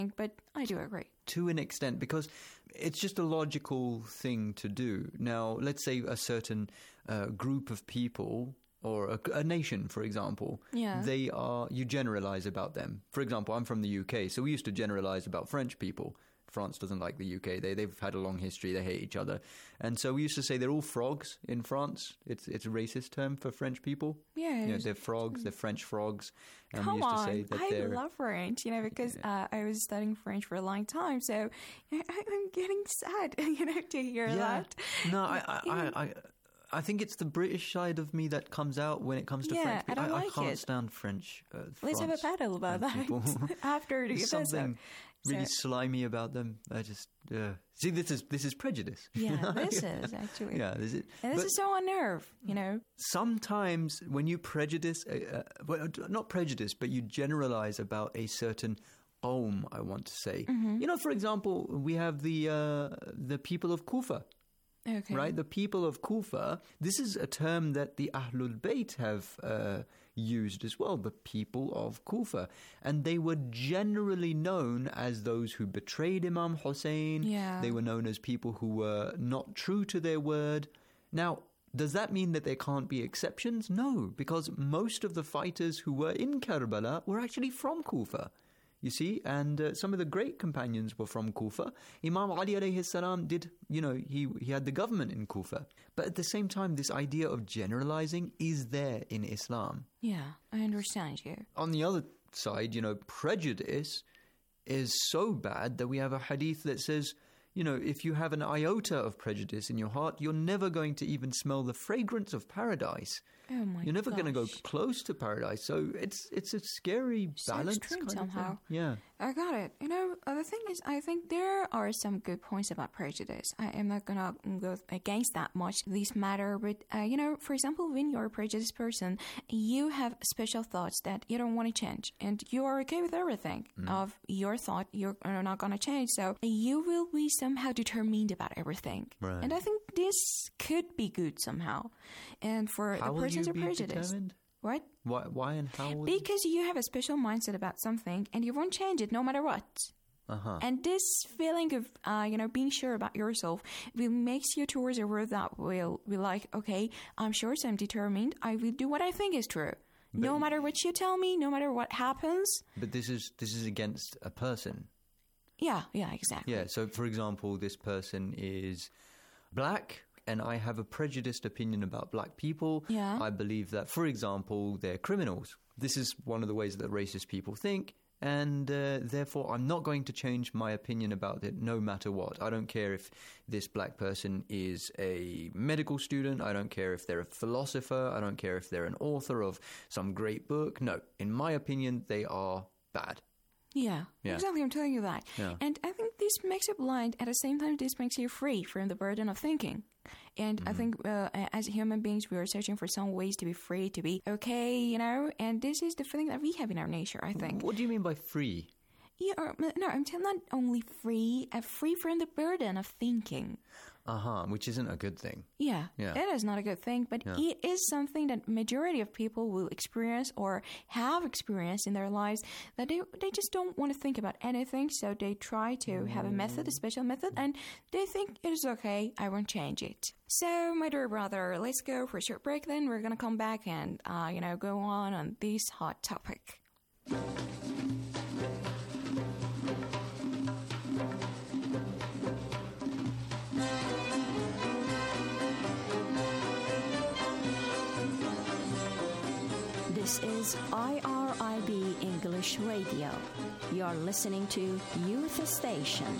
But I do agree. To an extent, because it's just a logical thing to do. Now, let's say a certain group of people or a nation, for example, you generalize about them. For example, I'm from the UK, so we used to generalize about French people. France doesn't like the UK. They've had a long history. They hate each other. And so we used to say they're all frogs in France. It's a racist term for French people. Yeah. They're frogs. They're French frogs. And Come we used to on. say that I love French, because I was studying French for a long time. So I'm getting sad, to hear that. No, I think it's the British side of me that comes out when it comes to French people. I can't stand French. Let's have a battle about that after the episode. Something really slimy about them. I just see this is prejudice. Yeah, this is actually. Yeah, this is. And this is so unnerve, Sometimes when you prejudice, not prejudice, but you generalize about a certain qawm, I want to say. Mm-hmm. For example, we have the people of Kufa. Okay. Right? The people of Kufa, this is a term that the Ahlul Bayt have used as well, the people of Kufa. And they were generally known as those who betrayed Imam Hussein. Yeah. They were known as people who were not true to their word. Now, does that mean that there can't be exceptions? No, because most of the fighters who were in Karbala were actually from Kufa. You see, and some of the great companions were from Kufa. Imam Ali alayhi salam did, he had the government in Kufa. But at the same time, this idea of generalizing is there in Islam. Yeah, I understand you. On the other side, prejudice is so bad that we have a hadith that says, if you have an iota of prejudice in your heart, you're never going to even smell the fragrance of paradise. Oh my You're never going to go close to paradise. So it's a scary balance. Extreme somehow. Yeah. I got it. The thing is, I think there are some good points about prejudice. I am not going to go against that much this matter. But, for example, when you're a prejudiced person, you have special thoughts that you don't want to change. And you are okay with everything of your thought. You're not going to change. So you will be somehow determined about everything. Right. And I think this could be good somehow. And for the persons of prejudice. Determined? What? Why and how? Because you have a special mindset about something and you won't change it no matter what. Uh-huh. And this feeling of, being sure about yourself will makes you towards a world that will be like, okay, I'm sure, so I'm determined. I will do what I think is true. But no matter what you tell me, no matter what happens. But this is against a person. Yeah, exactly. Yeah, so for example, this person is black and I have a prejudiced opinion about black people. Yeah. I believe that, for example, they're criminals. This is one of the ways that racist people think. And therefore, I'm not going to change my opinion about it no matter what. I don't care if this black person is a medical student. I don't care if they're a philosopher. I don't care if they're an author of some great book. No, in my opinion, they are bad. Yeah, exactly. I'm telling you that. Yeah. And I think this makes you blind. At the same time, this makes you free from the burden of thinking. And I think as human beings, we are searching for some ways to be free, to be okay, And this is the feeling that we have in our nature, I think. What do you mean by free? Yeah, no, I'm not only free, free from the burden of thinking. Which isn't a good thing. Yeah, that is not a good thing, but it is something that majority of people will experience or have experienced in their lives, that they just don't want to think about anything, so they try to have a method, a special method, and they think it is okay, I won't change it. So, my dear brother, let's go for a short break then. We're going to come back and, go on this hot topic. This is IRIB English Radio. You're listening to Youth Station.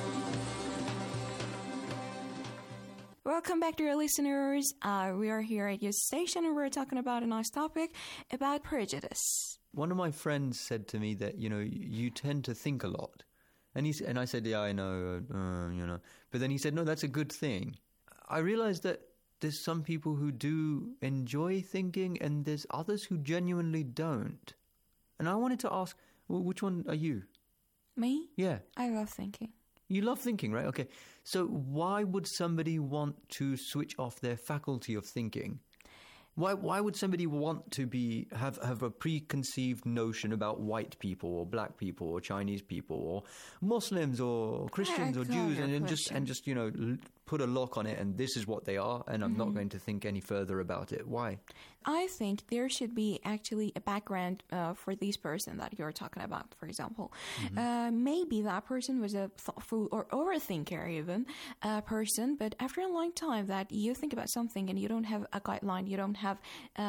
Welcome back, dear listeners. We are here at Youth Station and we're talking about a nice topic about prejudice. One of my friends said to me that, you tend to think a lot. And I said, yeah, I know, But then he said, no, that's a good thing. I realized that there's some people who do enjoy thinking and there's others who genuinely don't. And I wanted to ask, well, which one are you? Me? Yeah. I love thinking. You love thinking, right? Okay. So why would somebody want to switch off their faculty of thinking? Why would somebody want to have a preconceived notion about white people or black people or Chinese people or Muslims or Christians or Jews and just put a lock on it and this is what they are and I'm not going to think any further about it? Why? I think there should be actually a background for this person that you're talking about, for example. Maybe that person was a thoughtful or overthinker even person, but after a long time that you think about something and you don't have a guideline, you don't have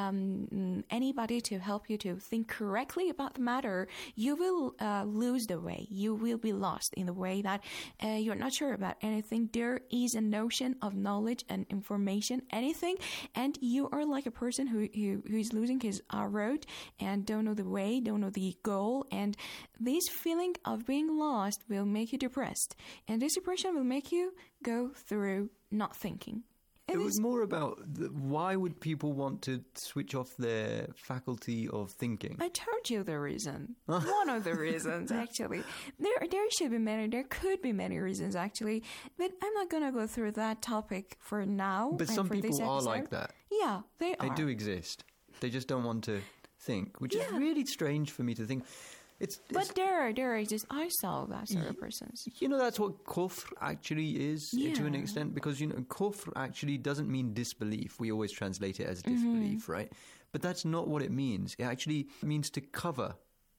anybody to help you to think correctly about the matter, you will lose the way. You will be lost in the way that you're not sure about anything. There is a notion of knowledge and information, anything, and you are like a person who is losing his road and don't know the way, don't know the goal, and this feeling of being lost will make you depressed, and this depression will make you go through not thinking. It was more about why would people want to switch off their faculty of thinking? I told you the reason. One of the reasons, actually. There should be many. There could be many reasons, actually. But I'm not going to go through that topic for now. But some people are like that. Yeah, they are. They do exist. They just don't want to think, which is really strange for me to think. But there exist. I saw that sort of persons. That's what kufr actually is to an extent, because kufr actually doesn't mean disbelief. We always translate it as disbelief, right? But that's not what it means. It actually means to cover.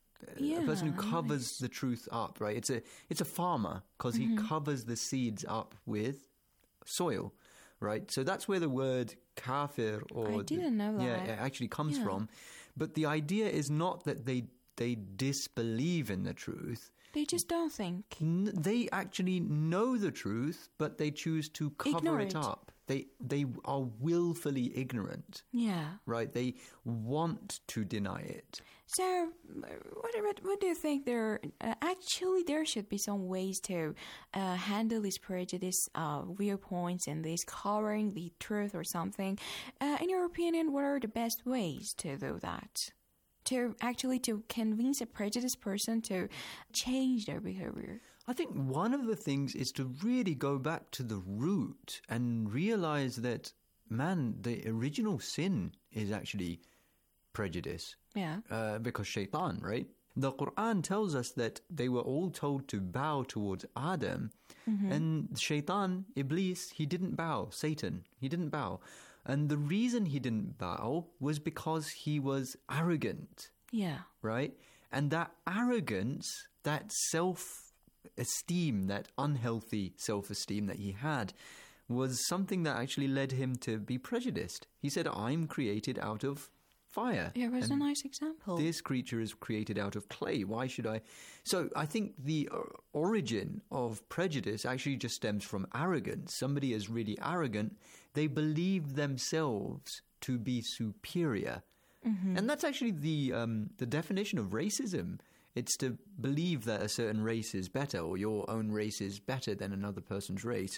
A person who covers the truth up, right? It's a farmer because he covers the seeds up with soil, right? So that's where the word kafir I didn't know that. Yeah, it actually comes from. But the idea is not that they disbelieve in the truth. They just don't think. They actually know the truth, but they choose to cover it up. They are willfully ignorant. Yeah. Right? They want to deny it. So, what do you think actually there should be some ways to handle this prejudice viewpoints and this covering the truth or something? In your opinion, what are the best ways to do that? To convince a prejudiced person to change their behavior? I think one of the things is to really go back to the root and realize that, the original sin is actually prejudice. Yeah. Because shaitan, right? The Quran tells us that they were all told to bow towards Adam, and shaitan, Iblis, he didn't bow. Satan, he didn't bow. And the reason he didn't bow was because he was arrogant. Yeah. Right? And that arrogance, that self-esteem, that unhealthy self-esteem that he had, was something that actually led him to be prejudiced. He said, I'm created out of fire. Yeah, it was a nice example. This creature is created out of clay. Why should I? So I think the origin of prejudice actually just stems from arrogance. Somebody is really arrogant. They believe themselves to be superior. And that's actually the definition of racism. It's to believe that a certain race is better or your own race is better than another person's race.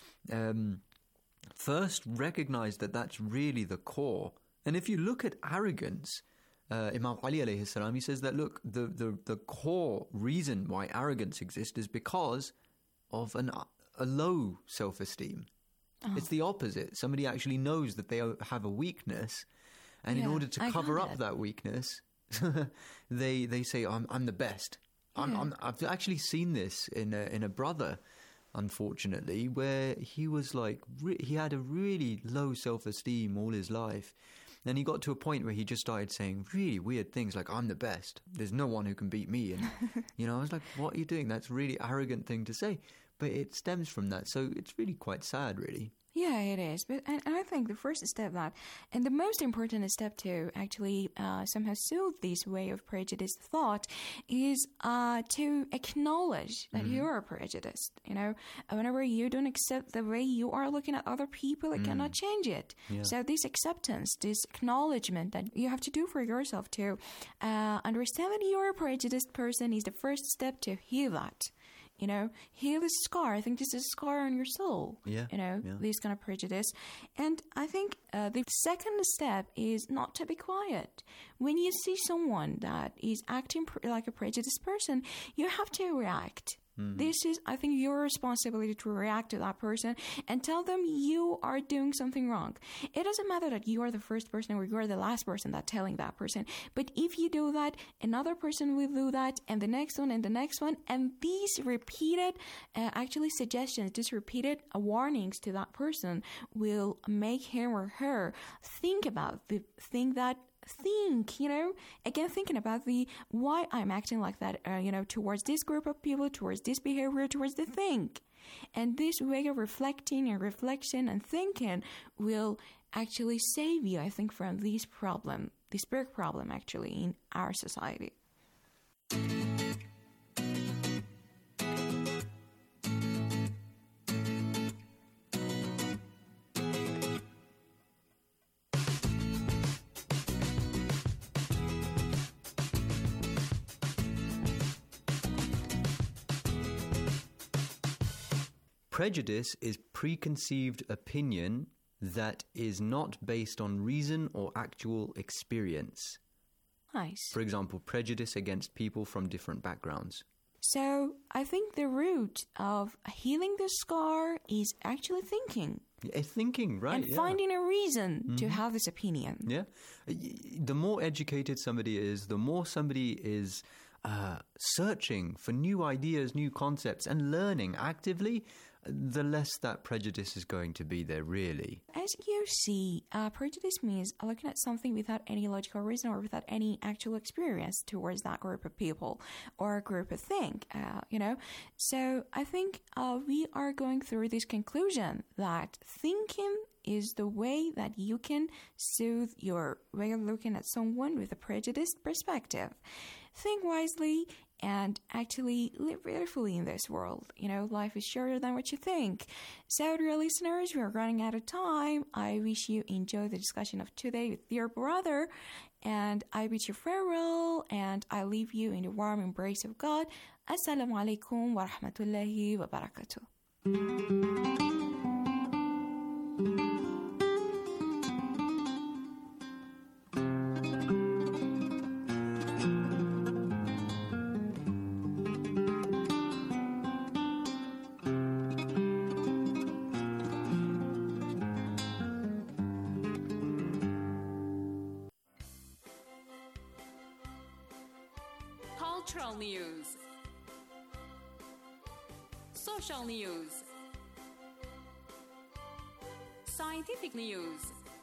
First, recognize that that's really the core. And if you look at arrogance, Imam Ali alayhi salam, he says that, look, the core reason why arrogance exists is because of a low self-esteem. It's the opposite. Somebody actually knows that they have a weakness, and in order to cover up that weakness, they say, I'm the best. I've actually seen this in a brother, unfortunately, where he was like, he had a really low self-esteem all his life. Then he got to a point where he just started saying really weird things like, I'm the best. There's no one who can beat me. And, I was like, what are you doing? That's a really arrogant thing to say. But it stems from that. So it's really quite sad, really. Yeah, it is. But and I think the first step and the most important step to actually somehow soothe this way of prejudiced thought is to acknowledge that you are prejudiced. Whenever you don't accept the way you are looking at other people, it cannot change it. Yeah. So this acceptance, this acknowledgement that you have to do for yourself to understand that you're a prejudiced person is the first step to heal that. Heal this scar. I think this is a scar on your soul. This kind of prejudice. And I think the second step is not to be quiet. When you see someone that is acting like a prejudiced person, you have to react. This is, I think, your responsibility to react to that person and tell them you are doing something wrong. It doesn't matter that you are the first person or you are the last person that's telling that person. But if you do that, another person will do that, and the next one, and the next one. And these repeated, suggestions, these repeated warnings to that person will make him or her think about the thing that again, thinking about the why I'm acting like that, towards this group of people, towards this behavior, towards the thing. And this way of reflection and thinking will actually save you, I think, from this big problem, actually, in our society. Prejudice is preconceived opinion that is not based on reason or actual experience. Nice. For example, prejudice against people from different backgrounds. So I think the root of healing the scar is actually thinking. Thinking, right? And finding a reason to have this opinion. Yeah. The more educated somebody is, the more somebody is searching for new ideas, new concepts, and learning actively, the less that prejudice is going to be there, really. As you see, prejudice means looking at something without any logical reason or without any actual experience towards that group of people or a group of thing, So I think we are going through this conclusion that thinking is the way that you can soothe your way of looking at someone with a prejudiced perspective. Think wisely and actually live beautifully in this world. Life is shorter than what you think. So, dear listeners, we are running out of time. I wish you enjoy the discussion of today with your brother, and I bid you farewell, and I leave you in the warm embrace of God. Assalamu alaikum wa rahmatullahi wa barakatuh. Cultural news, social news, scientific news,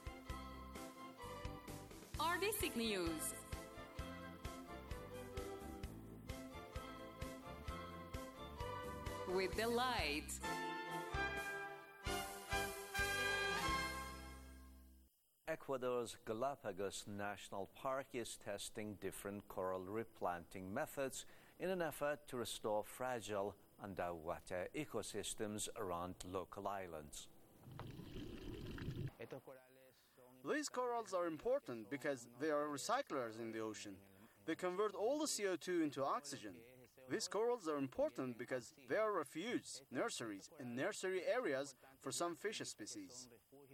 artistic news, with delight. Ecuador's Galapagos National Park is testing different coral replanting methods in an effort to restore fragile underwater ecosystems around local islands. These corals are important because they are recyclers in the ocean. They convert all the CO2 into oxygen. These corals are important because they are refuge, nurseries, and nursery areas for some fish species.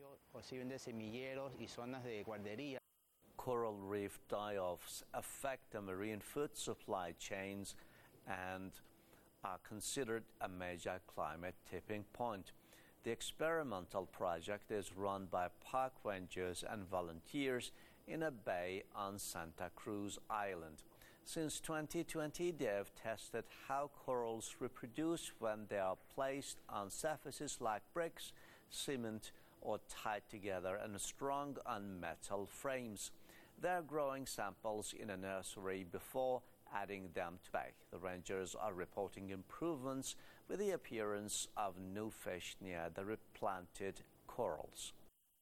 Coral reef die-offs affect the marine food supply chains and are considered a major climate tipping point. The experimental project is run by park rangers and volunteers in a bay on Santa Cruz Island. Since 2020, they have tested how corals reproduce when they are placed on surfaces like bricks, cement, or tied together and strung on metal frames. They're growing samples in a nursery before adding them to bay. The rangers are reporting improvements with the appearance of new fish near the replanted corals.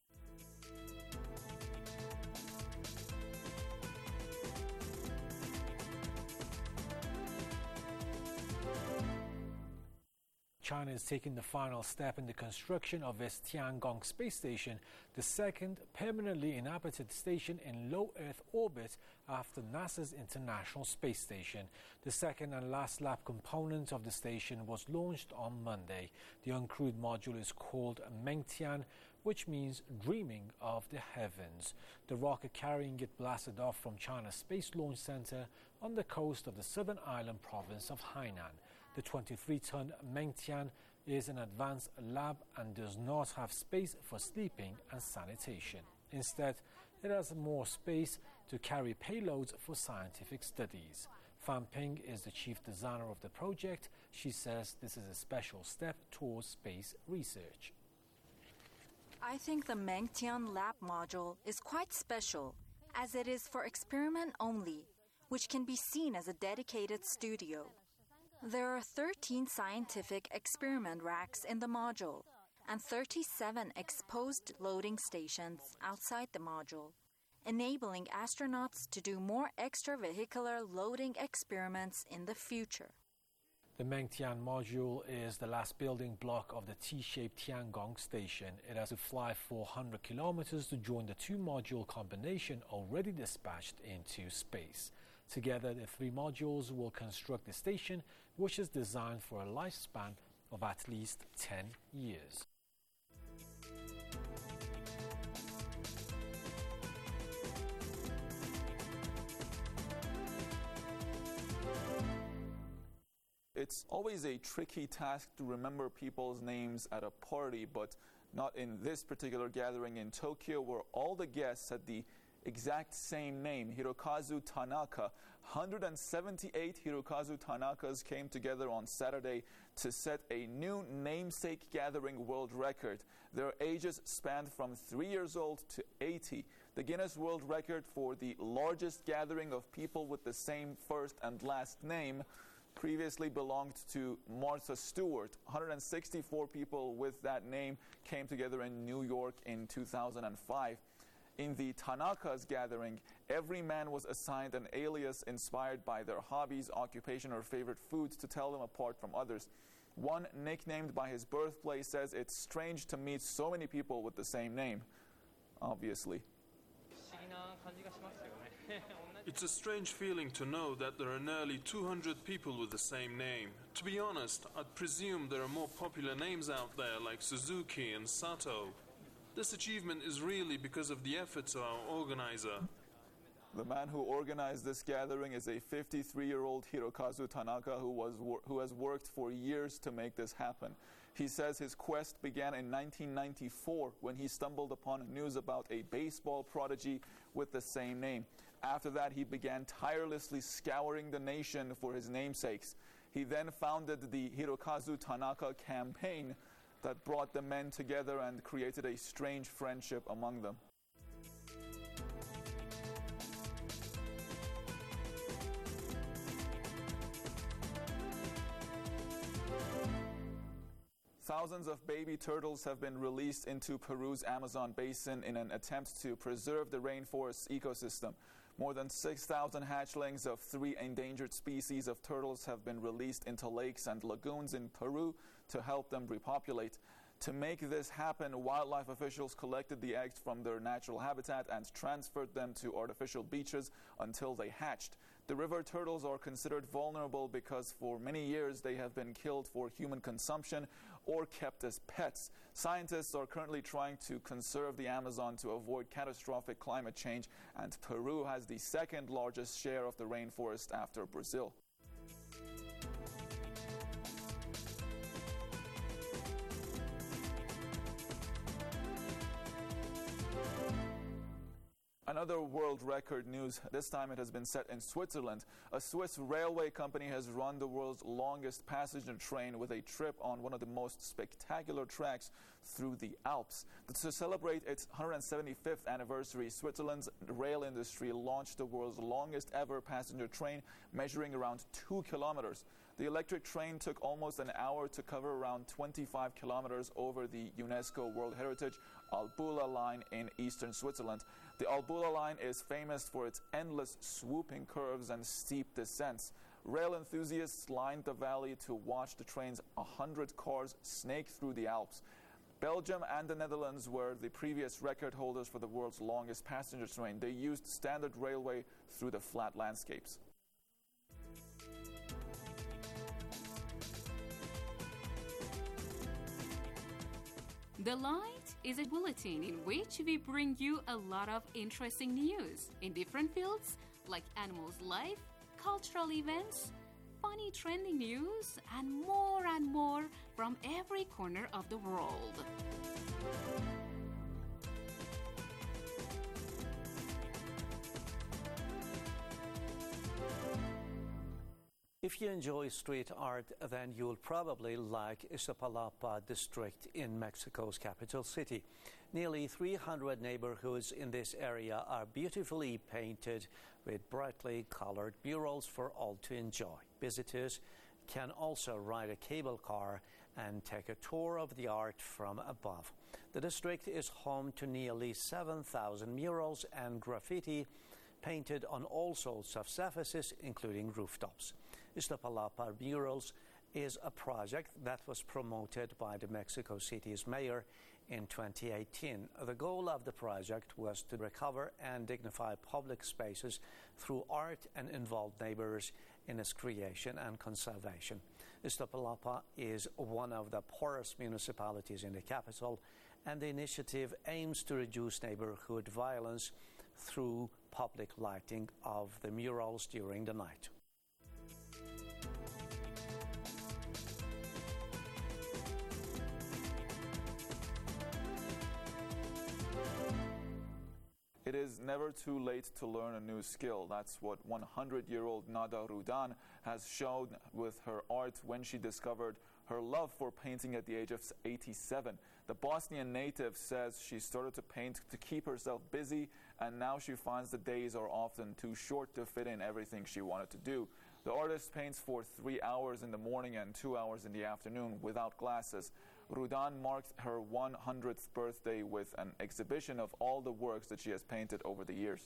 China is taking the final step in the construction of its Tiangong space station, the second permanently inhabited station in low Earth orbit after NASA's International Space Station. The second and last lab component of the station was launched on Monday. The uncrewed module is called Mengtian, which means dreaming of the heavens. The rocket carrying it blasted off from China's Space Launch Center on the coast of the southern island province of Hainan. The 23-ton Mengtian is an advanced lab and does not have space for sleeping and sanitation. Instead, it has more space to carry payloads for scientific studies. Fan Ping is the chief designer of the project. She says this is a special step towards space research. I think the Mengtian lab module is quite special, as it is for experiment only, which can be seen as a dedicated studio. There are 13 scientific experiment racks in the module and 37 exposed loading stations outside the module, enabling astronauts to do more extravehicular loading experiments in the future. The Mengtian module is the last building block of the T-shaped Tiangong station. It has to fly 400 kilometers to join the two-module combination already dispatched into space. Together, the three modules will construct the station, which is designed for a lifespan of at least 10 years. It's always a tricky task to remember people's names at a party, but not in this particular gathering in Tokyo, where all the guests had the exact same name, Hirokazu Tanaka. 178 Hirokazu Tanakas came together on Saturday to set a new namesake gathering world record. Their ages spanned from 3 years old to 80. The Guinness World Record for the largest gathering of people with the same first and last name previously belonged to Martha Stewart. 164 people with that name came together in New York in 2005. In the Tanaka's gathering, every man was assigned an alias inspired by their hobbies, occupation, or favorite foods to tell them apart from others. One, nicknamed by his birthplace, says it's strange to meet so many people with the same name. Obviously. It's a strange feeling to know that there are nearly 200 people with the same name. To be honest, I'd presume there are more popular names out there like Suzuki and Sato. This achievement is really because of the efforts of our organizer. The man who organized this gathering is a 53-year-old Hirokazu Tanaka who has worked for years to make this happen. He says his quest began in 1994 when he stumbled upon news about a baseball prodigy with the same name. After that, he began tirelessly scouring the nation for his namesakes. He then founded the Hirokazu Tanaka campaign that brought the men together and created a strange friendship among them. Thousands of baby turtles have been released into Peru's Amazon basin in an attempt to preserve the rainforest's ecosystem. More than 6,000 hatchlings of 3 endangered species of turtles have been released into lakes and lagoons in Peru to help them repopulate. To make this happen, wildlife officials collected the eggs from their natural habitat and transferred them to artificial beaches until they hatched. The river turtles are considered vulnerable because for many years they have been killed for human consumption or kept as pets. Scientists are currently trying to conserve the Amazon to avoid catastrophic climate change, and Peru has the second largest share of the rainforest after Brazil. Another world record news. This time it has been set in Switzerland. A Swiss railway company has run the world's longest passenger train with a trip on one of the most spectacular tracks through the Alps. To celebrate its 175th anniversary, Switzerland's rail industry launched the world's longest ever passenger train, measuring around 2 kilometers. The electric train took almost an hour to cover around 25 kilometers over the UNESCO World Heritage Albula line in eastern Switzerland. The Albula line is famous for its endless swooping curves and steep descents. Rail enthusiasts lined the valley to watch the train's 100 cars snake through the Alps. Belgium and the Netherlands were the previous record holders for the world's longest passenger train. They used standard railway through the flat landscapes. The Light is a bulletin in which we bring you a lot of interesting news in different fields like animals' life, cultural events, funny trending news, and more from every corner of the world. If you enjoy street art, then you'll probably like Iztapalapa district in Mexico's capital city. Nearly 300 neighborhoods in this area are beautifully painted with brightly colored murals for all to enjoy. Visitors can also ride a cable car and take a tour of the art from above. The district is home to nearly 7,000 murals and graffiti painted on all sorts of surfaces, including rooftops. Iztapalapa Murals is a project that was promoted by the Mexico City's mayor in 2018. The goal of the project was to recover and dignify public spaces through art and involve neighbors in its creation and conservation. Iztapalapa is one of the poorest municipalities in the capital, and the initiative aims to reduce neighborhood violence through public lighting of the murals during the night. It is never too late to learn a new skill. That's what 100-year-old Nada Rudan has shown with her art when she discovered her love for painting at the age of 87. The Bosnian native says she started to paint to keep herself busy, and now she finds the days are often too short to fit in everything she wanted to do. The artist paints for 3 hours in the morning and 2 hours in the afternoon without glasses. Rudan marked her 100th birthday with an exhibition of all the works that she has painted over the years.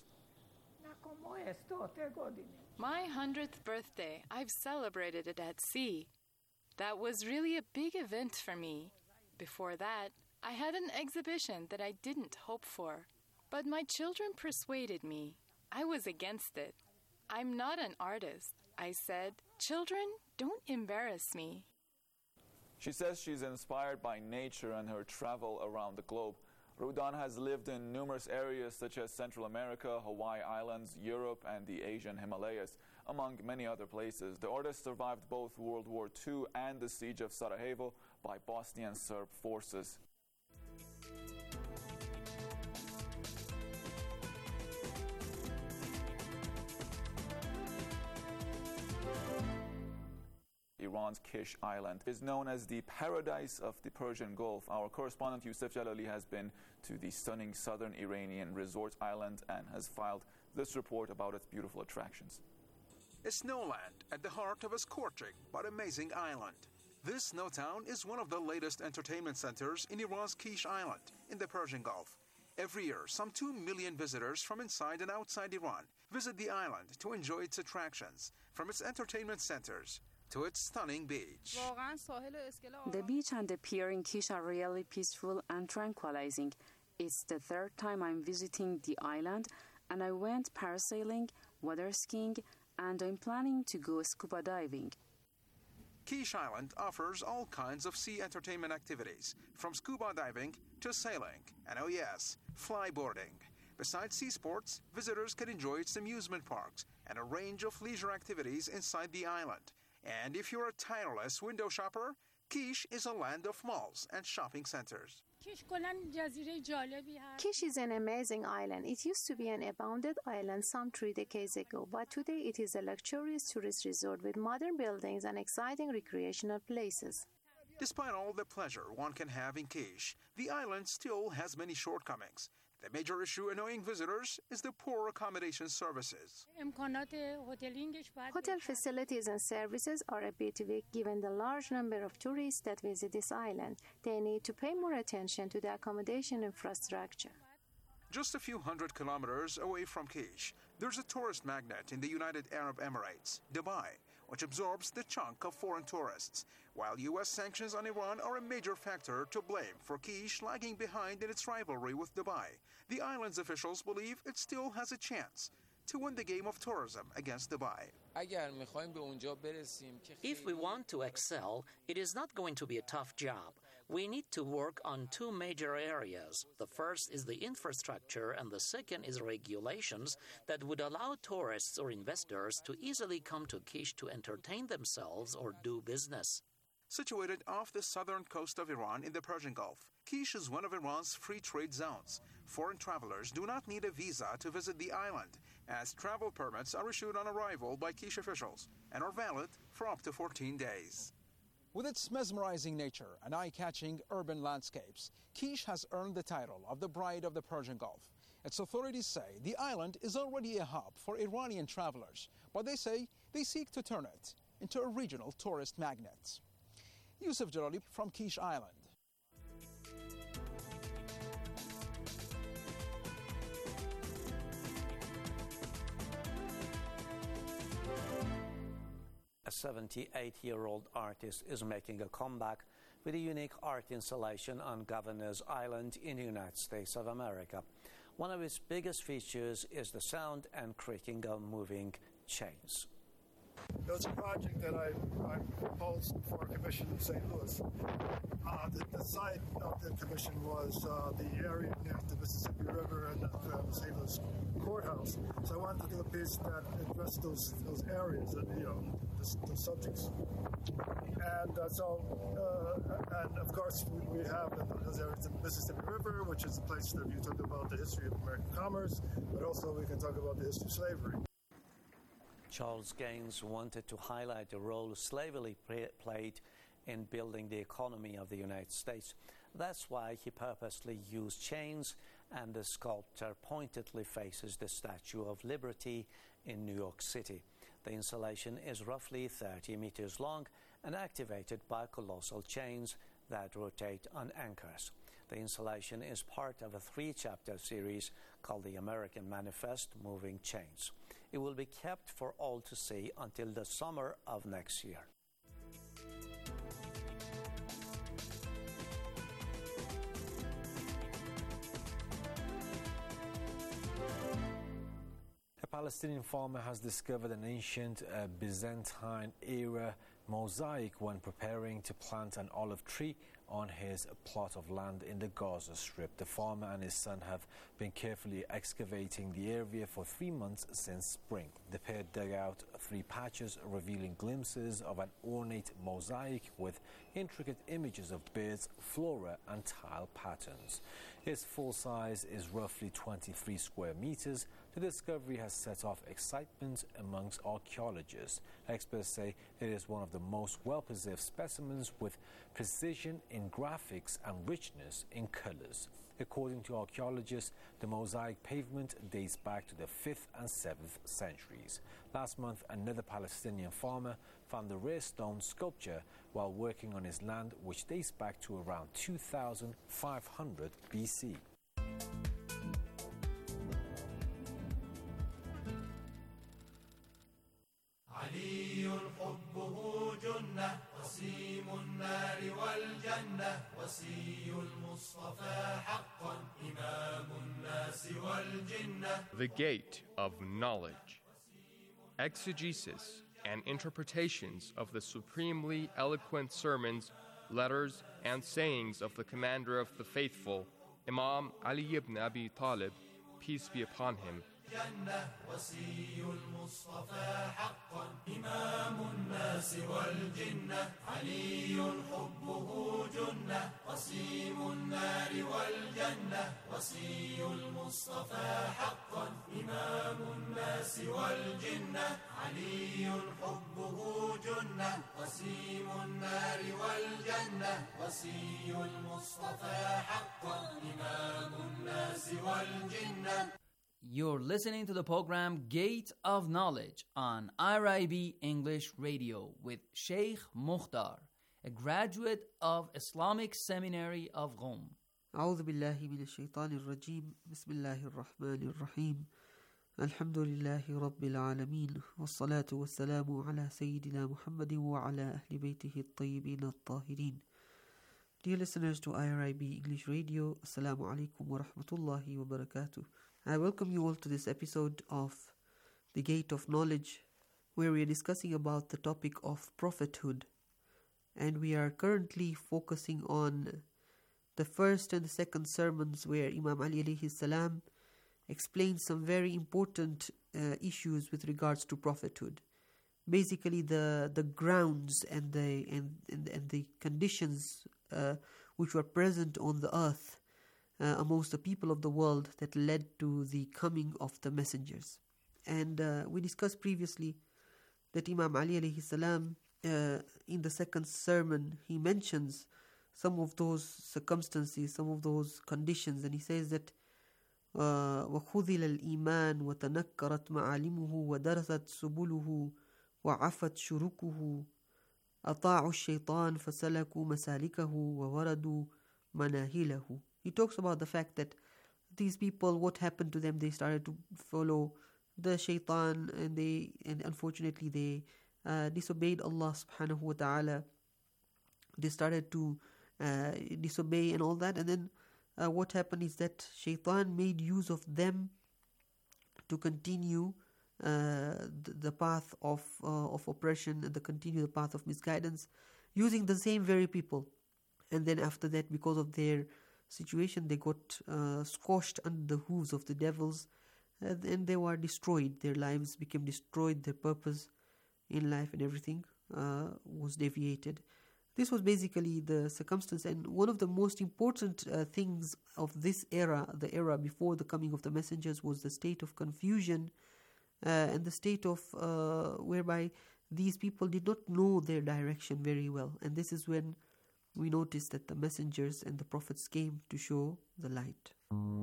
My 100th birthday, I've celebrated it at sea. That was really a big event for me. Before that, I had an exhibition that I didn't hope for. But my children persuaded me. I was against it. I'm not an artist. I said, "Children, don't embarrass me." She says she's inspired by nature and her travel around the globe. Rudan has lived in numerous areas such as Central America, Hawaii Islands, Europe, and the Asian Himalayas, among many other places. The artist survived both World War II and the siege of Sarajevo by Bosnian Serb forces. Iran's Kish Island is known as the paradise of the Persian Gulf. Our correspondent Youssef Jalali has been to the stunning southern Iranian resort island and has filed this report about its beautiful attractions. A snowland at the heart of a scorching but amazing island. This snow town is one of the latest entertainment centers in Iran's Kish Island in the Persian Gulf. Every year, some 2 million visitors from inside and outside Iran visit the island to enjoy its attractions, from its entertainment centers to its stunning beach. The beach and the pier in Kish are really peaceful and tranquilizing. It's the third time I'm visiting the island, and I went parasailing, water skiing, and I'm planning to go scuba diving. Kish Island offers all kinds of sea entertainment activities, from scuba diving to sailing, and oh yes, flyboarding. Besides sea sports, visitors can enjoy its amusement parks and a range of leisure activities inside the island. And if you're a tireless window shopper, Kish is a land of malls and shopping centers. Kish is an amazing island. It used to be an abandoned island some 3 decades ago, but today it is a luxurious tourist resort with modern buildings and exciting recreational places. Despite all the pleasure one can have in Kish, the island still has many shortcomings. The major issue annoying visitors is the poor accommodation services. Hotel facilities and services are a bit weak given the large number of tourists that visit this island. They need to pay more attention to the accommodation infrastructure. Just a few hundred kilometers away from Kish, there's a tourist magnet in the United Arab Emirates, Dubai, which absorbs the chunk of foreign tourists, while U.S. sanctions on Iran are a major factor to blame for Kish lagging behind in its rivalry with Dubai. The island's officials believe it still has a chance to win the game of tourism against Dubai. If we want to excel, it is not going to be a tough job. We need to work on two major areas. The first is the infrastructure, and the second is regulations that would allow tourists or investors to easily come to Kish to entertain themselves or do business. Situated off the southern coast of Iran in the Persian Gulf, Kish is one of Iran's free trade zones. Foreign travelers do not need a visa to visit the island, as travel permits are issued on arrival by Kish officials and are valid for up to 14 days. With its mesmerizing nature and eye-catching urban landscapes, Kish has earned the title of the Bride of the Persian Gulf. Its authorities say the island is already a hub for Iranian travelers, but they say they seek to turn it into a regional tourist magnet. Yusuf Jalali from Kish Island. A 78-year-old artist is making a comeback with a unique art installation on Governor's Island in the United States of America. One of its biggest features is the sound and creaking of moving chains. It was a project that I proposed for a commission in St. Louis. The site of the commission was the area near the Mississippi River and the St. Louis courthouse. So I wanted to do a piece that addressed those areas and the subjects. And and of course we have those areas, the Mississippi River, which is a place that you talk about the history of American commerce, but also we can talk about the history of slavery. Charles Gaines wanted to highlight the role slavery played in building the economy of the United States. That's why he purposely used chains, and the sculpture pointedly faces the Statue of Liberty in New York City. The installation is roughly 30 meters long and activated by colossal chains that rotate on anchors. The installation is part of a 3-chapter series called The American Manifest: Moving Chains. It will be kept for all to see until the summer of next year. A Palestinian farmer has discovered an ancient Byzantine-era mosaic when preparing to plant an olive tree on his plot of land in the Gaza Strip. The farmer and his son have been carefully excavating the area for 3 months since spring. The pair dug out 3 patches, revealing glimpses of an ornate mosaic with intricate images of birds, flora and tile patterns. Its full size is roughly 23 square meters. The discovery has set off excitement amongst archaeologists. Experts say it is one of the most well-preserved specimens, with precision in graphics and richness in colors. According to archaeologists, the mosaic pavement dates back to the 5th and 7th centuries. Last month, another Palestinian farmer found the rare stone sculpture while working on his land, which dates back to around 2500 BC. علي حبه جنة وسيم النار والجنة وسي المصطفى حقا إمام الناس والجنة. The Gate of Knowledge. Exegesis and interpretations of the supremely eloquent sermons, letters, and sayings of the Commander of the Faithful, Imam Ali ibn Abi Talib, peace be upon him. جنة وسي المصطفى حقا إمام الناس والجنة علي حبه جنة وسيم النار والجنة وسي المصطفى حقا إمام الناس والجنة علي حبه جنة وسيم النار والجنة وسي المصطفى حقا إمام الناس والجنة. You're listening to the program Gate of Knowledge on IRIB English Radio with Sheikh Mukhtar, a graduate of Islamic Seminary of Qom. أعوذ بالله من الشيطان الرجيم بسم الله الرحمن الرحيم الحمد لله رب العالمين والصلاة والسلام على سيدنا محمد وعلى أهل بيته الطيبين الطاهرين. Dear listeners to IRIB English Radio, Assalamu alaikum wa rahmatullahi wa barakatuh. I welcome you all to this episode of The Gate of Knowledge, where we are discussing about the topic of prophethood. and we are currently focusing on the first and the second sermons where Imam Ali alayhi salam explains some very important issues with regards to prophethood. Basically, the grounds and the conditions which were present on the earth amongst the people of the world that led to the coming of the messengers. And we discussed previously that Imam Ali alayhi salam, in the second sermon, he mentions some of those circumstances, some of those conditions, and he says that وَخُذِلَ الْإِيمَانُ وَتَنَكَّرَتْ مَعَالِمُهُ وَدَرَسَتْ سُبُلُهُ وَعَفَتْ شُرُكُهُ أَطَاعُوا الشَّيْطَانَ فَسَلَكُوا مَسَالِكَهُ وَوَرَدُوا مَنَاهِلَهُ. He talks about the fact that these people, what happened to them, they started to follow the shaitan, and unfortunately they disobeyed Allah subhanahu wa ta'ala. They started to disobey and all that, and then what happened is that shaitan made use of them to continue the path of oppression, and to continue the path of misguidance, using the same very people. And then after that, because of their situation, they got squashed under the hooves of the devils, and they were destroyed. Their lives became destroyed, their purpose in life and everything was deviated. This was basically the circumstance, and one of the most important things of this era, the era before the coming of the messengers, was the state of confusion and the state of whereby these people did not know their direction very well. And this is when we notice that the messengers and the prophets came to show the light.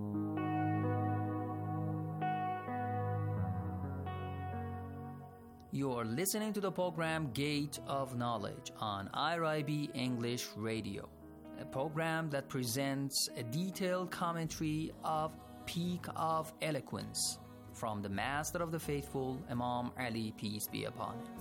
You're listening to the program Gate of Knowledge on IRIB English Radio, a program that presents a detailed commentary of Peak of Eloquence from the Master of the Faithful, Imam Ali, peace be upon him.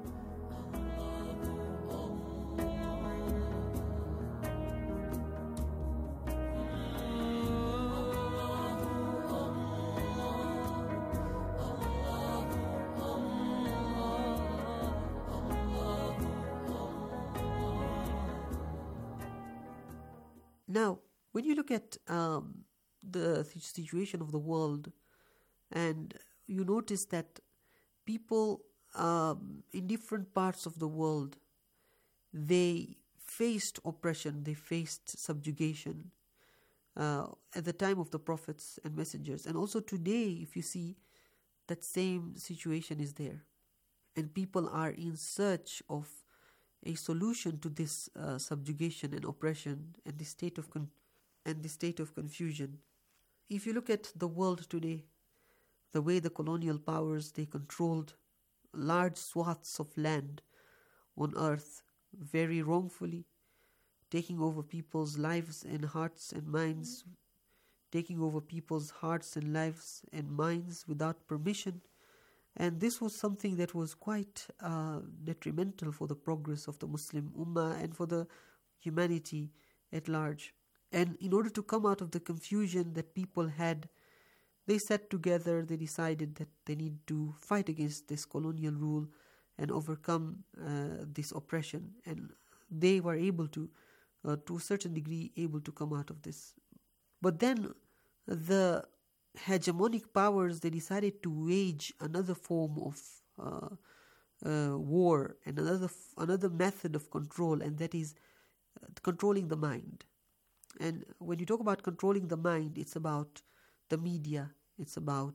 Now, when you look at the situation of the world, and you notice that people in different parts of the world, they faced oppression, they faced subjugation at the time of the prophets and messengers. And also today, if you see, that same situation is there. And people are in search of a solution to this subjugation and oppression and the state of confusion. If you look at the world today, the way the colonial powers, they controlled large swaths of land on earth very wrongfully, taking over people's lives and hearts and minds, taking over people's hearts and lives and minds without permission. And this was something that was quite detrimental for the progress of the Muslim Ummah and for the humanity at large. And in order to come out of the confusion that people had, they sat together, they decided that they need to fight against this colonial rule and overcome this oppression. And they were able to a certain degree, able to come out of this. But then the hegemonic powers, they decided to wage another form of war and another method of control, and that is controlling the mind. And when you talk about controlling the mind, it's about the media, it's about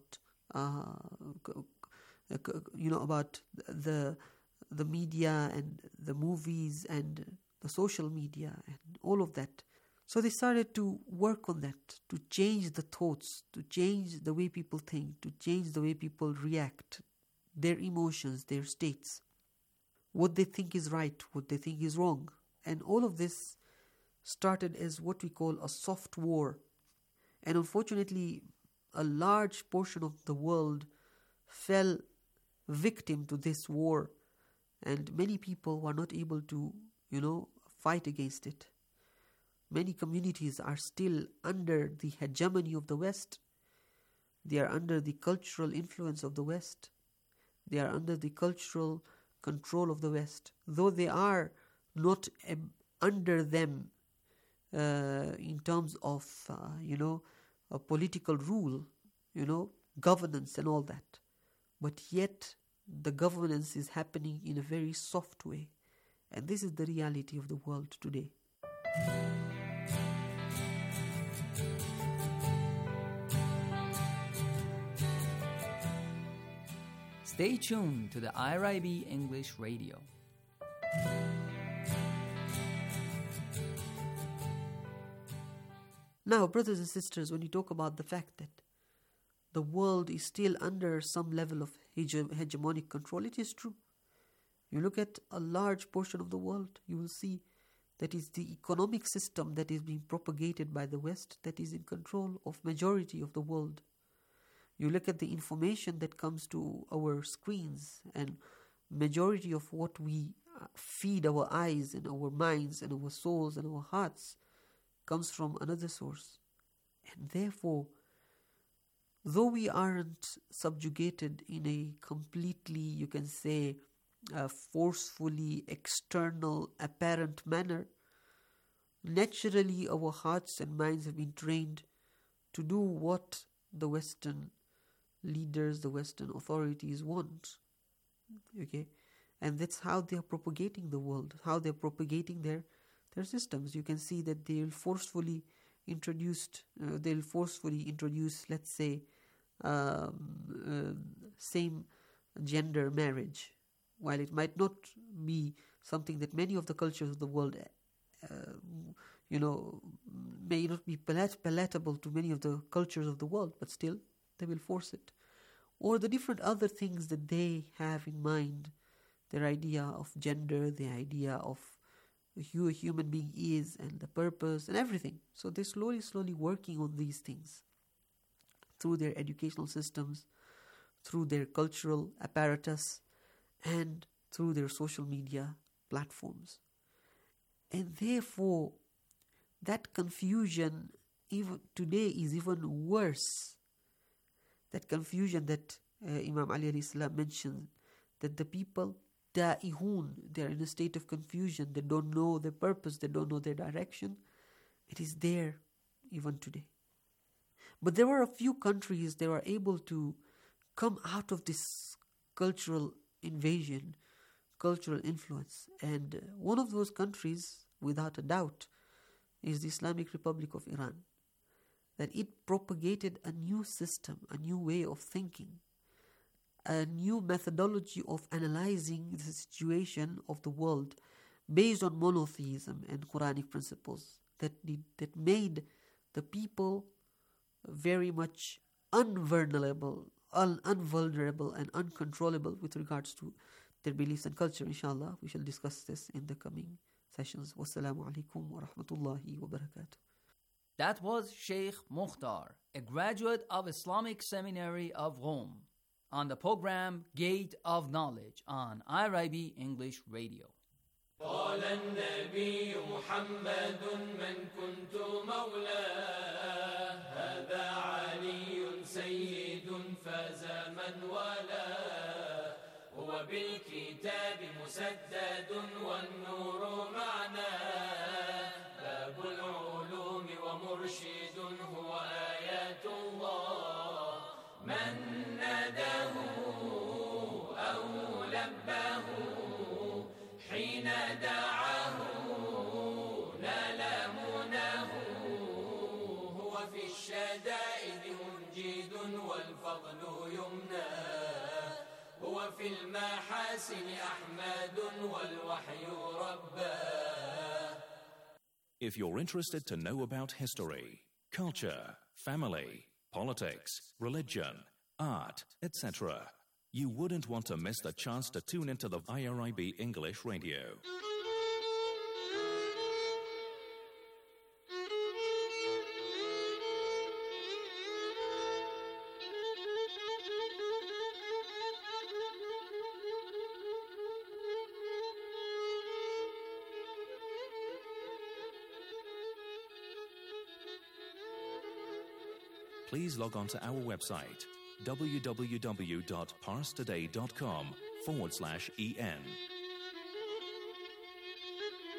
about the media and the movies and the social media and all of that. So they started to work on that, to change the thoughts, to change the way people think, to change the way people react, their emotions, their states, what they think is right, what they think is wrong. And all of this started as what we call a soft war. And unfortunately, a large portion of the world fell victim to this war. And many people were not able to, fight against it. Many communities are still under the hegemony of the West. They are under the cultural influence of the West. They are under the cultural control of the West. Though they are not under them in terms of, a political rule, governance and all that. But yet the governance is happening in a very soft way. And this is the reality of the world today. Stay tuned to the IRIB English Radio. Now, brothers and sisters, when you talk about the fact that the world is still under some level of hegemonic control, it is true. You look at a large portion of the world, you will see that is the economic system that is being propagated by the West that is in control of majority of the world. You look at the information that comes to our screens, and majority of what we feed our eyes and our minds and our souls and our hearts comes from another source. And therefore, though we aren't subjugated in a completely, you can say, forcefully external, apparent manner, naturally our hearts and minds have been trained to do what the Western leaders, the Western authorities want. Okay? And that's how they are propagating the world, how they're propagating their systems. You can see that they'll forcefully introduce, let's say, same gender marriage, while it might not be something that many of the cultures of the world, may not be palatable to many of the cultures of the world, but still they will force it. Or the different other things that they have in mind, their idea of gender, the idea of who a human being is and the purpose and everything. So they're slowly working on these things through their educational systems, through their cultural apparatus, and through their social media platforms. And therefore, that confusion even today is even worse. That confusion that Imam Ali alayhi salam mentioned, that the people, da'ihun, they are in a state of confusion, they don't know their purpose, they don't know their direction. It is there even today. But there were a few countries that were able to come out of this cultural invasion, cultural influence. And one of those countries, without a doubt, is the Islamic Republic of Iran. That it propagated a new system, a new way of thinking, a new methodology of analyzing the situation of the world based on monotheism and Quranic principles that made the people very much unvulnerable and uncontrollable with regards to their beliefs and culture. Inshallah, we shall discuss this in the coming sessions. Wassalamu alaikum wa rahmatullahi wa barakatuh. That was Sheikh Mukhtar, a graduate of Islamic Seminary of Rome, on the program Gate of Knowledge on IRIB English Radio. قال النبي محمد من كنت مولاه هذا علي سيد فاز من والاه هو بالكتاب مسدد والنور معناه باب العلوم ومرشد هو آيات الله من ناداه أو لباه حين دعاه نال مناه هو في الشدائد منجد والفضل يمناه هو في المحاسن أحمد والوحي رباه. If you're interested to know about history, culture, family, politics, religion, art, etc., you wouldn't want to miss the chance to tune into the IRIB English Radio. Please log on to our website www.parstoday.com/en.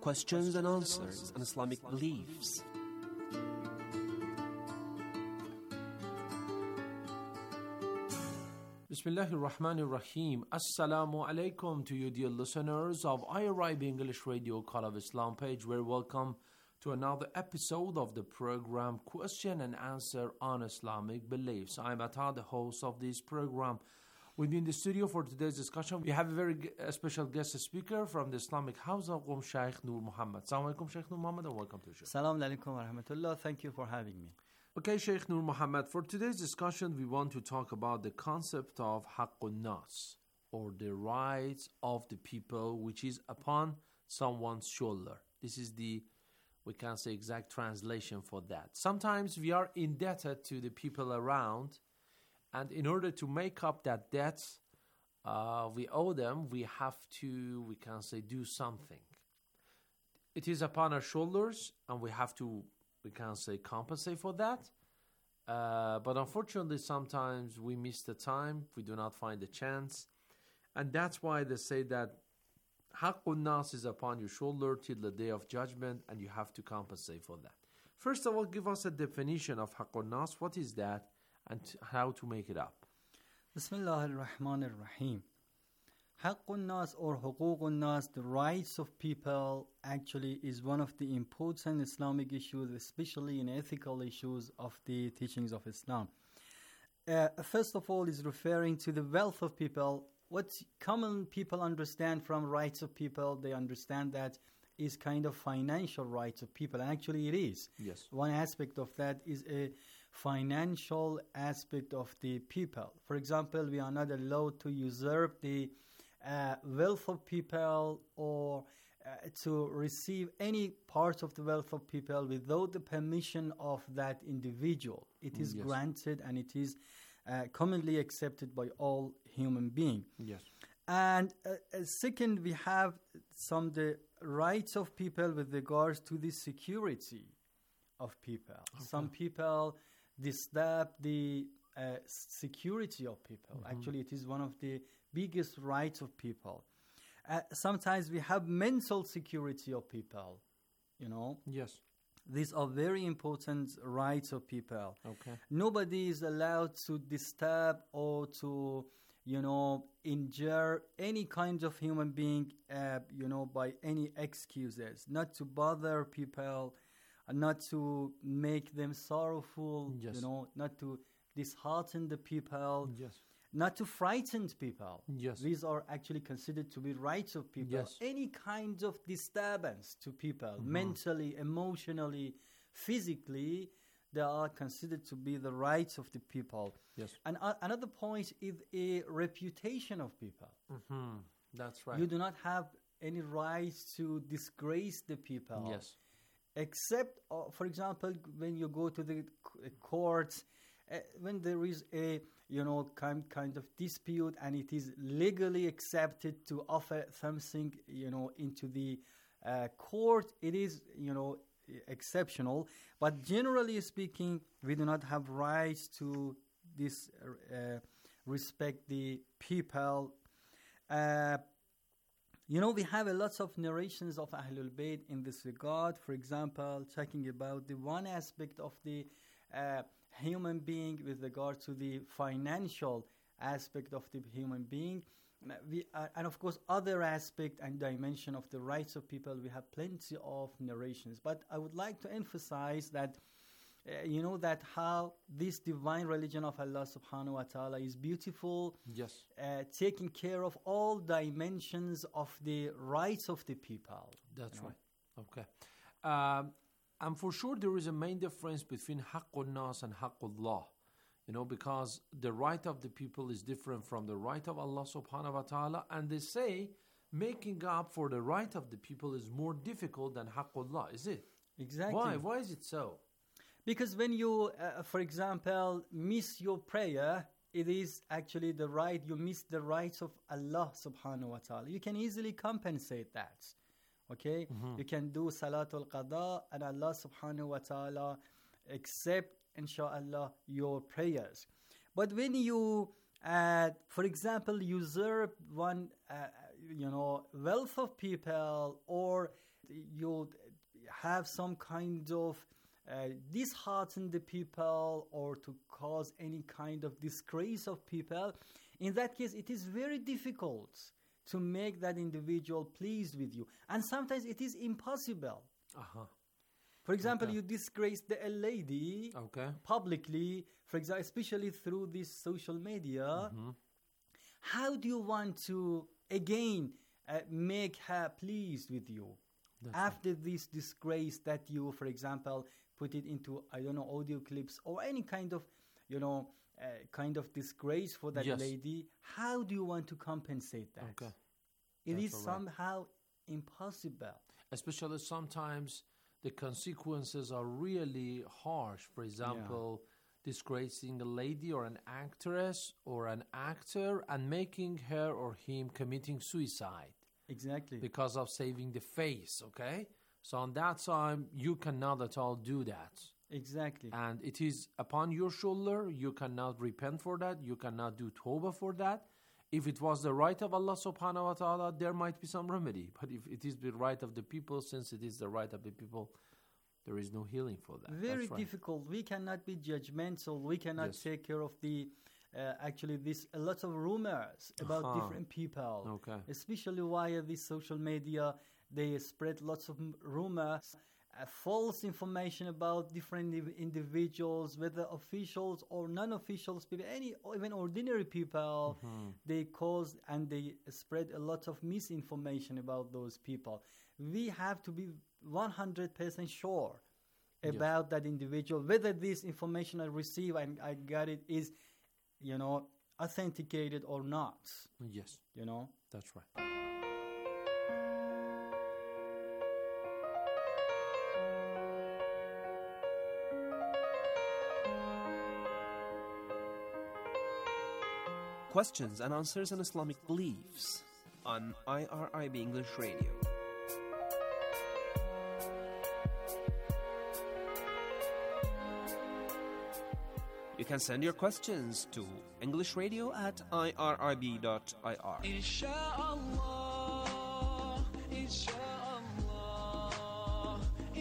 questions and answers on Islamic beliefs. Bismillahir Rahmanir Rahim. Assalamu alaikum to you, dear listeners of IRIB English Radio Call of Islam page. We're welcome to another episode of the program Question and Answer on Islamic Beliefs. I'm Atta, the host of this program. Within the studio for today's discussion, we have a very special guest speaker from the Islamic House of Qom, Sheikh Noor Muhammad. Assalamu alaikum, Sheikh Noor Muhammad, and welcome to the show. Assalamu alaikum wa rahmatullah. Thank you for having me. Okay, Sheikh Noor Muhammad, for today's discussion, we want to talk about the concept of Haqqun Nas, or the rights of the people, which is upon someone's shoulder. This is the, we can't say exact translation for that. Sometimes we are indebted to the people around, and in order to make up that debt we owe them, we have to, we can say, do something. It is upon our shoulders, and we have to, we can say, compensate for that. But unfortunately, sometimes we miss the time, we do not find the chance. And that's why they say that Haqqun Nas is upon your shoulder till the day of judgment, and you have to compensate for that. First of all, give us a definition of Haqqun Nas. What is that, and how to make it up? Bismillah ar-Rahman ar-Rahim. Haqqun Nas or Huququn Nas, the rights of people, actually is one of the important Islamic issues, especially in ethical issues of the teachings of Islam. First of all, is referring to the wealth of people. What common people understand from rights of people, they understand that is kind of financial rights of people. And actually it is. Yes. One aspect of that is a financial aspect of the people. For example, we are not allowed to usurp the wealth of people or to receive any part of the wealth of people without the permission of that individual. It is granted, and it is commonly accepted by all human beings. Yes. And second, we have the rights of people with regards to the security of people. Okay. Some people disturb the security of people. Mm-hmm. Actually, it is one of the biggest rights of people. Sometimes we have mental security of people, you know. Yes. These are very important rights of people. Okay. Nobody is allowed to disturb or to, injure any kind of human being, by any excuses. Not to bother people, not to make them sorrowful, yes. Not to dishearten the people. Yes. Not to frighten people. Yes. These are actually considered to be rights of people. Yes. Any kind of disturbance to people, mentally, emotionally, physically, they are considered to be the rights of the people. Yes. And another point is a reputation of people. Mm-hmm. That's right. You do not have any rights to disgrace the people. Yes. Except, for example, when you go to the courts, when there is a kind of dispute and it is legally accepted to offer something into the court, it is exceptional. But generally speaking, we do not have rights to respect the people. We have a lot of narrations of Ahlul Bayt in this regard. For example, talking about the one aspect of the human being with regard to the financial aspect of the human being. And of course, other aspect and dimension of the rights of people, we have plenty of narrations. But I would like to emphasize that, that how this divine religion of Allah subhanahu wa ta'ala is beautiful. Yes. Taking care of all dimensions of the rights of the people. That's right. Okay. And for sure, there is a main difference between Haqqun Nas and Haqqullah, because the right of the people is different from the right of Allah subhanahu wa ta'ala. And they say making up for the right of the people is more difficult than Haqqullah, is it? Exactly. Why? Why is it so? Because when you, for example, miss your prayer, it is actually the right, you miss the rights of Allah subhanahu wa ta'ala. You can easily compensate that. Okay, you can do Salatul Qada and Allah subhanahu wa ta'ala accept, inshallah, your prayers. But when you, for example, usurp one, wealth of people or you have some kind of dishearten the people or to cause any kind of disgrace of people, in that case, it is very difficult to make that individual pleased with you. And sometimes it is impossible. For example, you disgrace a lady publicly, for example, especially through this social media. How do you want to, again, make her pleased with you? After this disgrace that you, for example, put it into, I don't know, audio clips or any kind of, kind of disgrace for that lady, how do you want to compensate that? It is somehow impossible. Especially sometimes the consequences are really harsh. For example, disgracing a lady or an actress or an actor and making her or him committing suicide. Exactly. Because of saving the face, okay? So on that time, you cannot at all do that. Exactly. And it is upon your shoulder. You cannot repent for that. You cannot do tawbah for that. If it was the right of Allah subhanahu wa ta'ala, there might be some remedy. But if it is the right of the people, since it is the right of the people, there is no healing for that. Very difficult. We cannot be judgmental. We cannot take care of the... actually, this a lot of rumors about different people, especially via this social media. They spread lots of rumors, false information about different individuals, whether officials or non-officials, people, even ordinary people. They cause and they spread a lot of misinformation about those people. We have to be 100% sure about that individual, whether this information I receive and I got it is, authenticated or not. Yes. That's right. Questions and answers on Islamic beliefs on IRIB English Radio. You can send your questions to englishradio@irib.ir. Inshallah, inshallah,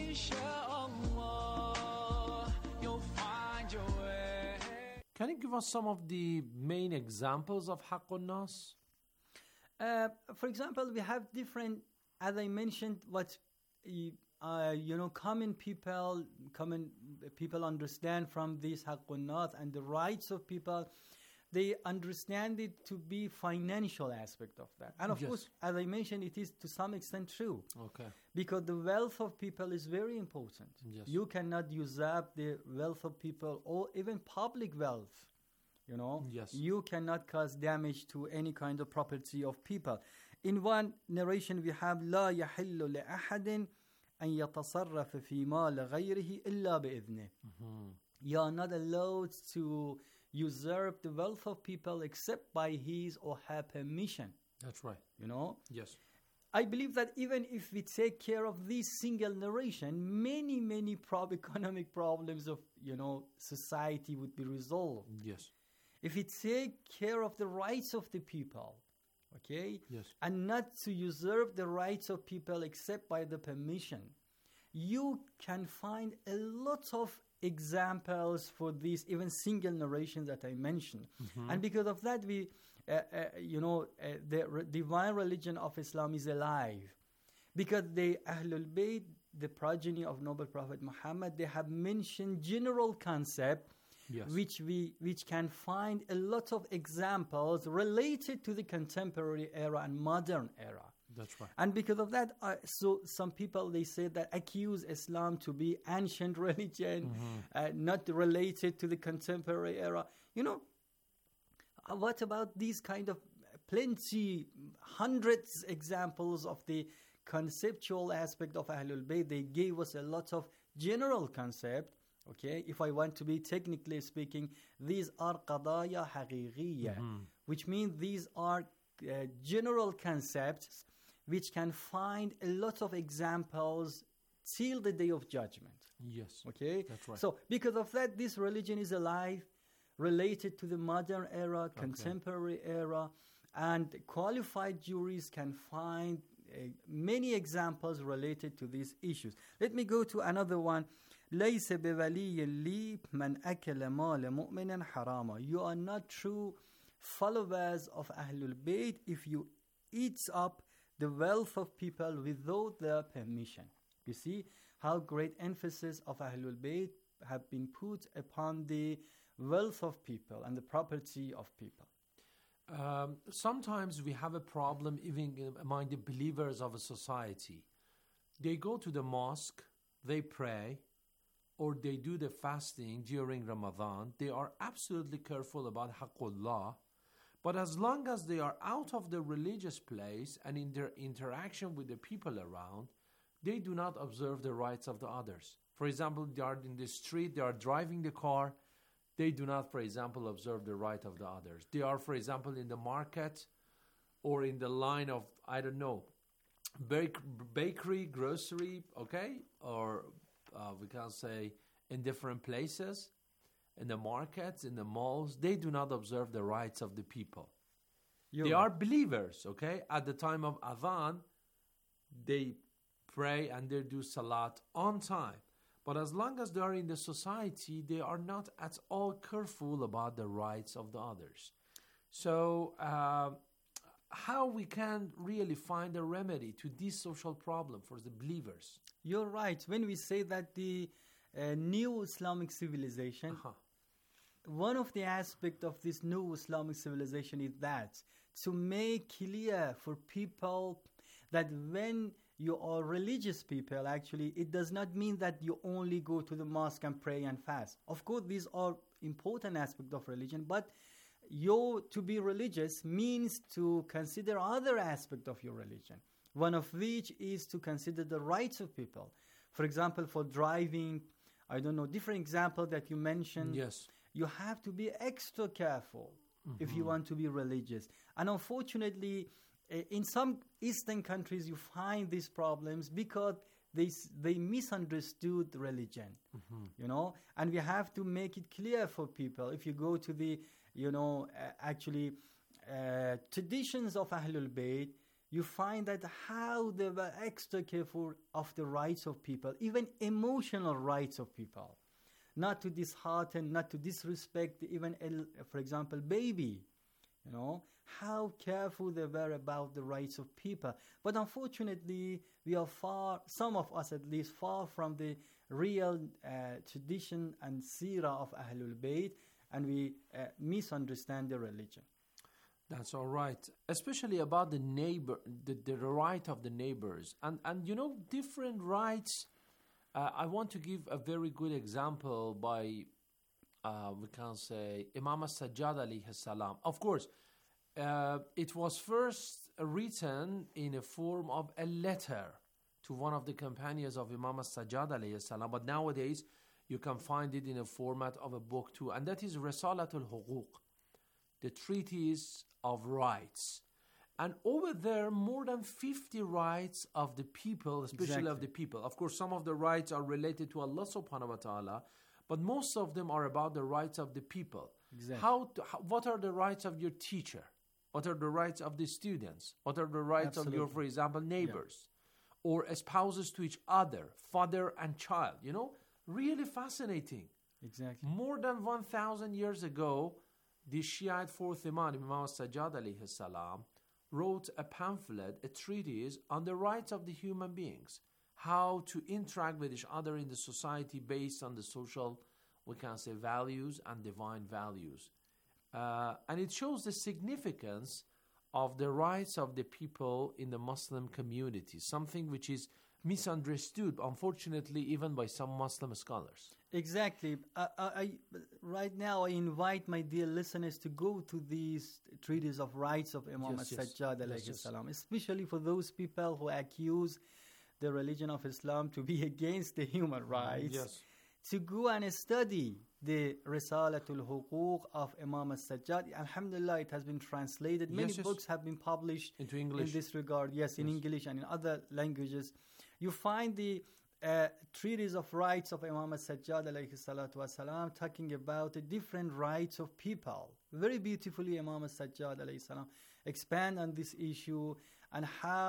inshallah, you'll find your way. Can you give us some of the main examples of Haqqun Nas? For example, we have different, as I mentioned, common people understand from this Haqqun Nas and the rights of people. They understand it to be financial aspect of that. And of course, as I mentioned, it is to some extent true. Because the wealth of people is very important. You cannot usurp the wealth of people or even public wealth. You cannot cause damage to any kind of property of people. In one narration, we have لا يحل لأحد أن يتصرف في مال غيره إلا بإذنه. You are not allowed to usurp the wealth of people except by his or her permission. That's right. Yes. I believe that even if we take care of this single narration, many economic problems of society would be resolved. Yes. If we take care of the rights of the people, and not to usurp the rights of people except by the permission, you can find a lot of examples for these even single narrations that I mentioned. And because of that, the divine religion of Islam is alive. Because the Ahlul Bayt, the progeny of Noble Prophet Muhammad, they have mentioned general concept which can find a lot of examples related to the contemporary era and modern era. That's right. And because of that, so some people, they say that accuse Islam to be ancient religion, not related to the contemporary era. What about these kind of hundreds examples of the conceptual aspect of Ahlul Bayt? They gave us a lot of general concept. If I want to be technically speaking, these are qadaya haqiqiyya, which means these are general concepts which can find a lot of examples till the day of judgment. Yes. That's right. So because of that, this religion is alive, related to the modern era, contemporary era, and qualified juries can find many examples related to these issues. Let me go to another one. ليس بولي لي من أكل مال مؤمن حراما. You are not true followers of Ahlul Bayt if you eat up the wealth of people without their permission. You see how great emphasis of Ahlul Bayt have been put upon the wealth of people and the property of people. Sometimes we have a problem even among the believers of a society. They go to the mosque, they pray, or they do the fasting during Ramadan. They are absolutely careful about Haqqullah. But as long as they are out of the religious place and in their interaction with the people around, they do not observe the rights of the others. For example, they are in the street, they are driving the car, they do not, for example, observe the right of the others. They are, for example, in the market or in the line of, I don't know, bakery, grocery, okay? Or we can say in different places, in the markets, in the malls, they do not observe the rights of the people. They are believers, okay? At the time of Adhan, they pray and they do Salat on time. But as long as they are in the society, they are not at all careful about the rights of the others. So how we can really find a remedy to this social problem for the believers? You're right. When we say that the new Islamic civilization, one of the aspects of this new Islamic civilization is that to make clear for people that when you are religious people, actually, it does not mean that you only go to the mosque and pray and fast. Of course, these are important aspects of religion, but to be religious means to consider other aspects of your religion, one of which is to consider the rights of people. For example, for driving, I don't know, different examples that you mentioned. Yes. You have to be extra careful if you want to be religious. And unfortunately, in some Eastern countries, you find these problems because they misunderstood religion, you know. And we have to make it clear for people. If you go to the, traditions of Ahlul Bayt, you find that how they were extra careful of the rights of people, even emotional rights of people. Not to dishearten, not to disrespect even, for example, baby, you know. How careful they were about the rights of people. But unfortunately, we are far, some of us at least, far from the real tradition and seerah of Ahlul Bayt, and we misunderstand the religion. That's all right. Especially about the neighbor, the right of the neighbors. And you know, different rights. I want to give a very good example by, we can say, Imam As-Sajjad alayhi salam. Of course, it was first written in a form of a letter to one of the companions of Imam As-Sajjad alayhi salam, but nowadays you can find it in a format of a book too, and that is Risalatul Huquq, the treatise of rights. And over there, more than 50 rights of the people, especially of the people. Of course, some of the rights are related to Allah subhanahu wa ta'ala, but most of them are about the rights of the people. What are the rights of your teacher? What are the rights of the students? What are the rights of your, for example, neighbors? Or spouses to each other, father and child, you know? Really fascinating. Exactly. More than 1,000 years ago, the Shiite fourth Imam, Imam As-Sajjad alayhi salam, wrote a pamphlet, a treatise on the rights of the human beings, how to interact with each other in the society based on the social, we can say, values and divine values. And it shows the significance of the rights of the people in the Muslim community, something which is misunderstood, unfortunately, even by some Muslim scholars. Exactly. Right now, I invite my dear listeners to go to these treatises of rights of Imam As-Sajjad alayhi salam, especially for those people who accuse the religion of Islam to be against the human rights, to go and study the Risalatul Huquq of Imam As-Sajjad. Alhamdulillah, it has been translated. Many books have been published into English in this regard. In English and in other languages. You find the treatise of rights of Imam As-Sajjad alayhi salatu wasalam talking about the different rights of people. Very beautifully, Imam As-Sajjad alayhi salam expand on this issue and how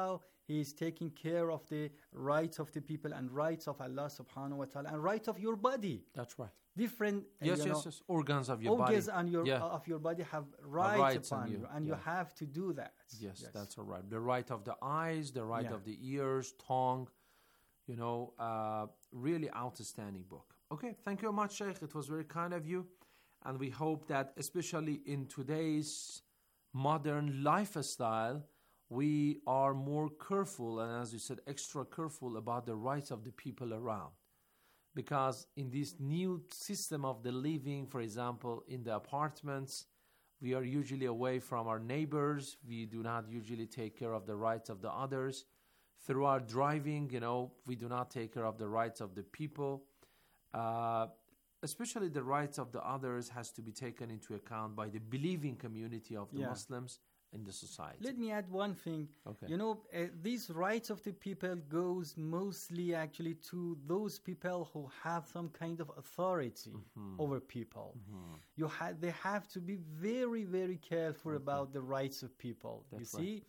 He is taking care of the rights of the people and rights of Allah subhanahu wa ta'ala and right of your body. That's right. Different yes. Organs of your organs body. Of your body have rights upon you, and you have to do that. Yes, that's all right. The right of the eyes, the right of the ears, tongue. Really outstanding book. Okay, thank you very much, Sheikh. It was very kind of you. And we hope that, especially in today's modern lifestyle, we are more careful, and as you said, extra careful about the rights of the people around. Because in this new system of the living, for example, in the apartments, we are usually away from our neighbors. We do not usually take care of the rights of the others. Through our driving, we do not take care of the rights of the people. Especially the rights of the others has to be taken into account by the believing community of the Muslims in the society. Let me add one thing. Okay. These rights of the people goes mostly actually to those people who have some kind of authority over people. They have to be very, very careful about the rights of people. That's you see,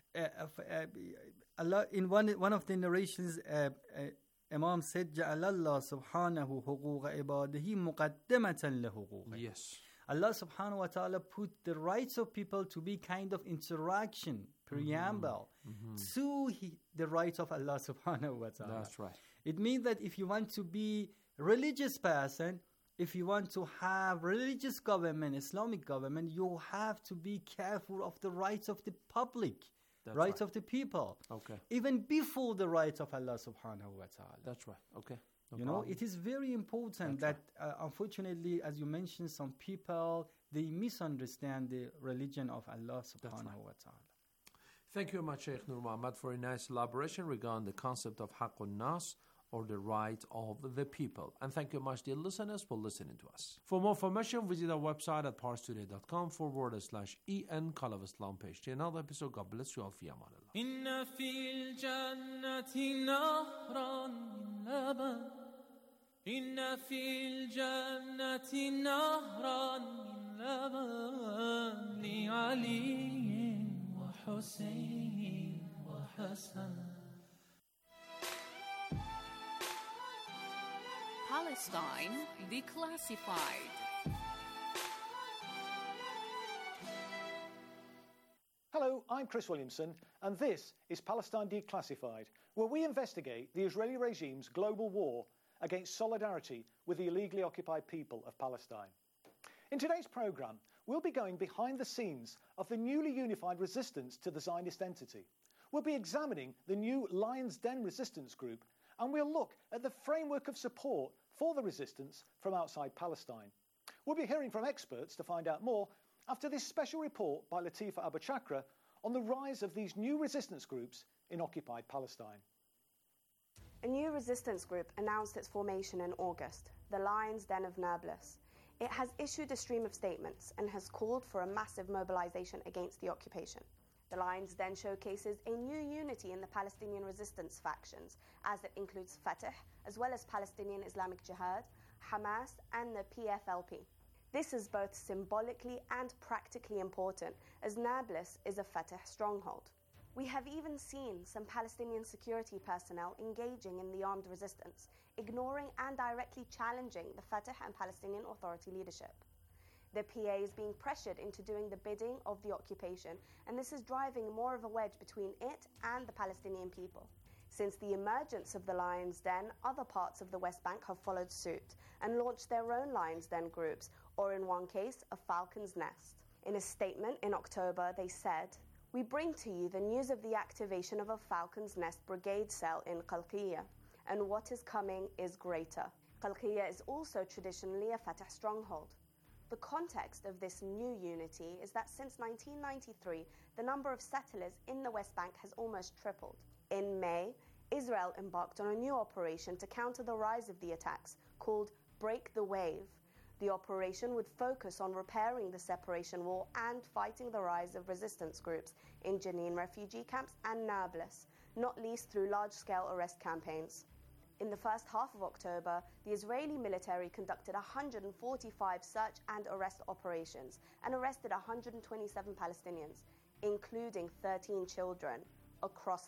Allah, in one of the narrations, Imam said, جَعَلَ اللَّهُ سُبْحَانَهُ حُقُوقَ عِبَادِهِ مُقَدَّمَةً لِحُقُوقِهِ. Yes. Allah subhanahu wa ta'ala put the rights of people to be kind of interaction, preamble to the rights of Allah subhanahu wa ta'ala. That's right. It means that if you want to be a religious person, if you want to have religious government, Islamic government, you have to be careful of the rights of the public. Rights of the people. Okay. Even before the rights of Allah subhanahu wa ta'ala. That's right. Okay. It is very important that unfortunately, as you mentioned, some people, they misunderstand the religion of Allah subhanahu wa ta'ala. Thank you very much, Sheikh Nur Muhammad, for a nice elaboration regarding the concept of Haqqun Nas, or the right of the people. And thank you much, dear listeners, for listening to us. For more information, visit our website at parstoday.com/en Call Islam page. To another episode, God bless you all. Fi amanillah. Inna fil jannati nahran min laban. Inna fil jannati nahran min laban. Li Ali wa Hussein wa Hassan. Palestine Declassified. Hello, I'm Chris Williamson, and this is Palestine Declassified, where we investigate the Israeli regime's global war against solidarity with the illegally occupied people of Palestine. In today's programme, we'll be going behind the scenes of the newly unified resistance to the Zionist entity. We'll be examining the new Lion's Den resistance group, and we'll look at the framework of support for the resistance from outside Palestine. We'll be hearing from experts to find out more after this special report by Latifa Abou-Chakra on the rise of these new resistance groups in occupied Palestine. A new resistance group announced its formation in August, the Lion's Den of Nablus. It has issued a stream of statements and has called for a massive mobilization against the occupation. The Lion's Den showcases a new unity in the Palestinian resistance factions, as it includes Fatah, as well as Palestinian Islamic Jihad, Hamas, and the PFLP. This is both symbolically and practically important, as Nablus is a Fatah stronghold. We have even seen some Palestinian security personnel engaging in the armed resistance, ignoring and directly challenging the Fatah and Palestinian Authority leadership. The PA is being pressured into doing the bidding of the occupation, and this is driving more of a wedge between it and the Palestinian people. Since the emergence of the Lion's Den, other parts of the West Bank have followed suit and launched their own Lion's Den groups, or in one case, a Falcon's Nest. In a statement in October, they said, "We bring to you the news of the activation of a Falcon's Nest brigade cell in Qalqiyya, and what is coming is greater." Qalqiyya is also traditionally a Fatah stronghold. The context of this new unity is that since 1993, the number of settlers in the West Bank has almost tripled. In May, Israel embarked on a new operation to counter the rise of the attacks, called Break the Wave. The operation would focus on repairing the separation wall and fighting the rise of resistance groups in Jenin refugee camps and Nablus, not least through large-scale arrest campaigns. In the first half of October, the Israeli military conducted 145 search and arrest operations and arrested 127 Palestinians, including 13 children, across